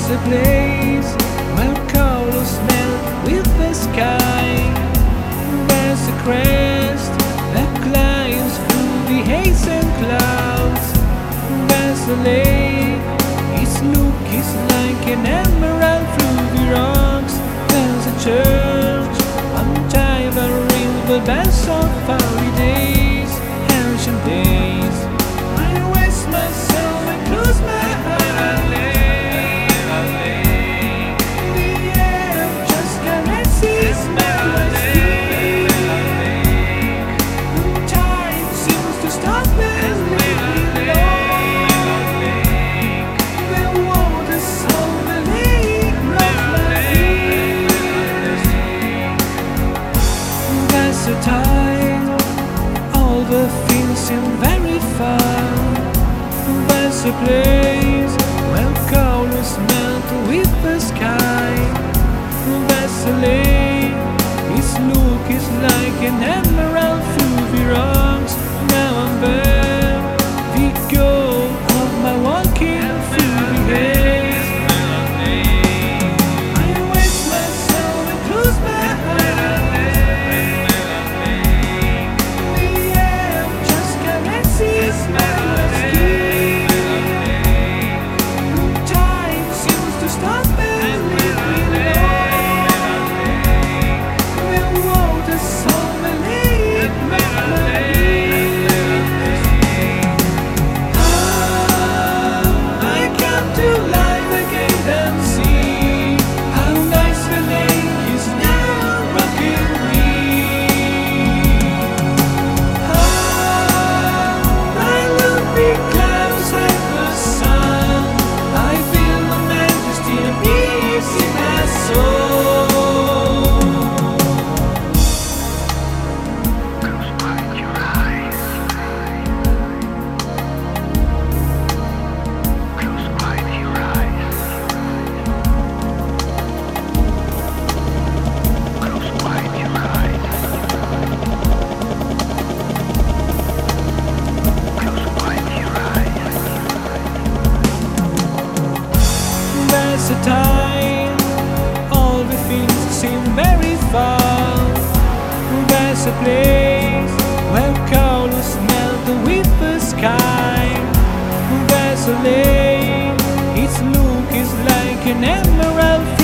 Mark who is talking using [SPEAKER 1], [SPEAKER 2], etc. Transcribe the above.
[SPEAKER 1] There's a place where colors melt with the sky. There's a crest that climbs through the haze and clouds. There's a lake, its look is like an emerald through the rocks. There's a church on Tyberine, the bells of early days, ancient days. I rest myself and close my eyes. All the things seem very far. There's a place where colors melt with the sky. There's a lake, its look is like an emerald through the rocks. Now I'm there, the goal of my walking through the haze. I waste myself and close my eyes. There's a time, all the things seem very far. There's a place where colors melt with the sky. There's a lake, its look is like an emerald.